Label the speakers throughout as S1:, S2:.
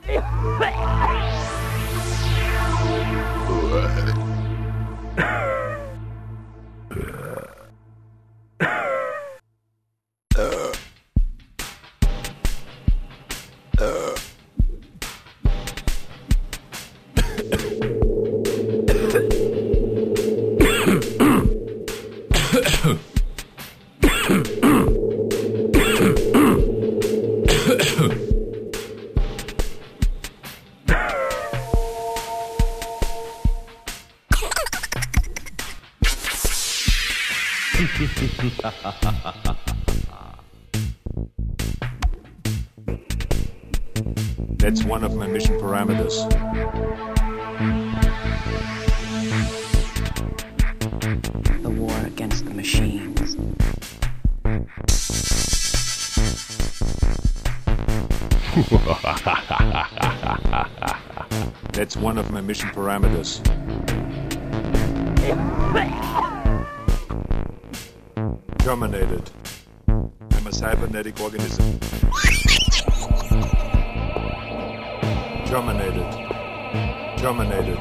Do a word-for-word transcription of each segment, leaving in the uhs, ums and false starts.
S1: That's one of my mission parameters.
S2: The war against the machines.
S1: That's one of my mission parameters. Terminated. I'm a cybernetic organism. Terminated. Terminated.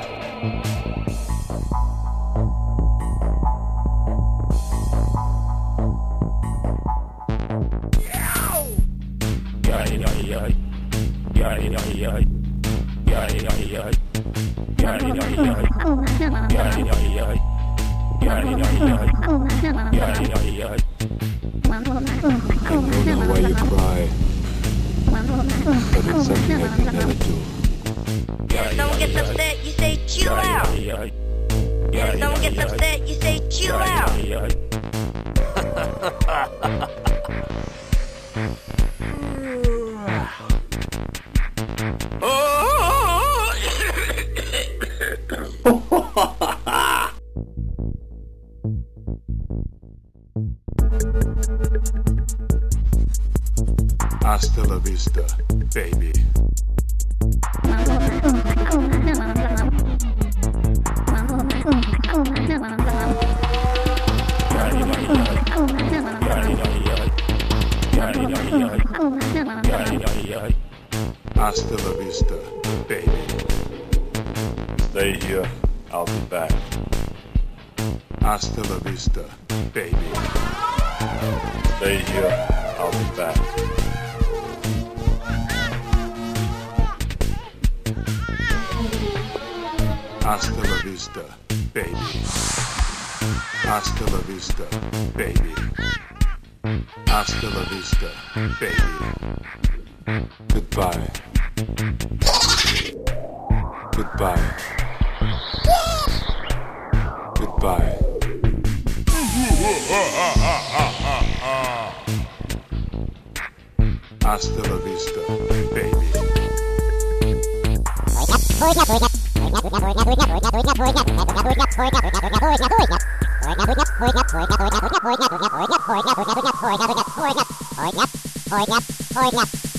S1: I don't know why you cry, but it's something I can never do.
S3: If someone gets upset, you say chill out. If someone gets upset, you say chill out.
S1: Hasta la vista, baby. Hasta la vista, baby. Stay here, I'll be back. Hasta la vista, baby. Stay here, I'll be back. Hasta la vista, baby. Hasta la vista, baby. Hasta la vista, baby. Goodbye. Goodbye. Goodbye. Hasta la vista, baby.
S4: Hold up, hold up, hold up, hold up, hold up, hold up, hold up, hold up, hold up, hold up, hold up, hold up,